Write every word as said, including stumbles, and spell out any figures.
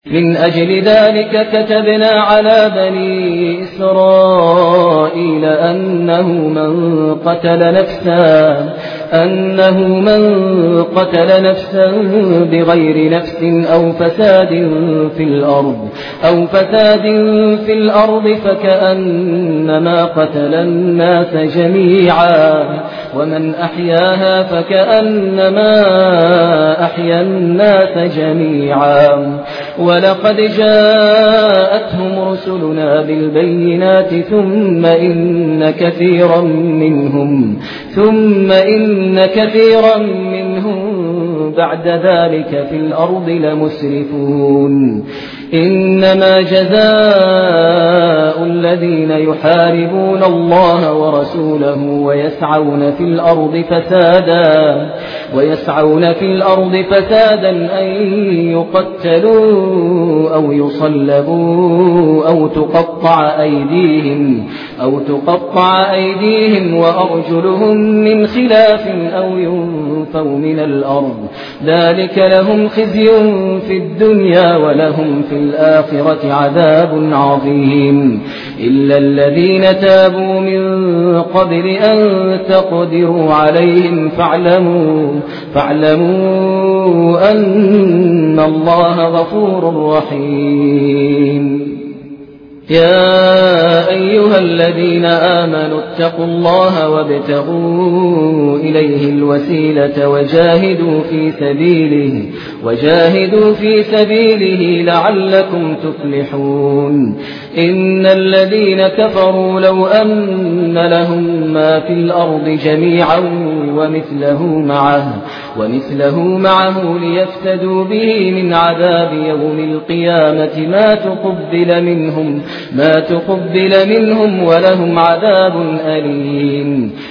من أجل ذلك كتبنا على بني إسرائيل أنه من قتل نفسا أنه من قتل نفسا بغير نفس أو فساد في الأرض أو فساد في الأرض فكأنما قتل الناس جميعا ومن أحياها فكأنما أحيا الناس جميعا ولقد جاءتهم رسلنا بالبينات ثم إن كثيرا منهم ثم إن كثيرا منهم بعد ذلك في الأرض لمسرفون إنما جزاء الذين يحاربون الله ورسوله ويسعون في الأرض فسادا ويسعون في الأرض فسادا أن يقتلوا أو يصلبوا أو تقطع أيديهم أو تقطع أيديهم وأرجلهم من خلاف أو ينفوا من الأرض ذلك لهم خزي في الدنيا ولهم في الآخرة عذاب عظيم إلا الذين تابوا من قبل أن تقدروا عليهم فاعلموا فاعلموا أن الله غفور رحيم يا أيها الذين آمنوا اتقوا الله وابتغوا إليه الوسيلة وجاهدوا في سبيله وجاهدوا في سبيله لعلكم تفلحون إن الذين كفروا لو أن لهم ما في الأرض جميعا ومثله معه ومثله معه ليفتدوا به من عذاب يوم القيامة ما تقبل منهم ما تقبل منهم ولهم عذاب أليم